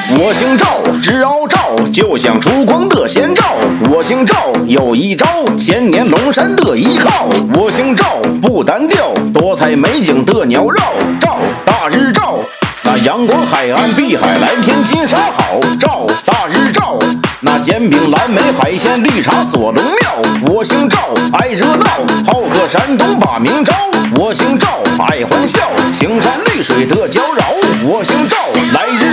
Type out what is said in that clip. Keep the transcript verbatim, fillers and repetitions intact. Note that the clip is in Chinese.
我姓赵，直凹赵，就像烛光的先兆。我姓赵，有一招，千年龙山的依靠。我姓赵，不单调，多彩美景的鸟绕。赵，大日照，那阳光海岸碧海蓝天金沙好。赵，大日照，那煎饼蓝莓海鲜绿茶锁龙庙。我姓赵，爱热闹，好客山东把名招。我姓赵，爱欢笑，青山绿水的娇娆。我姓赵，来日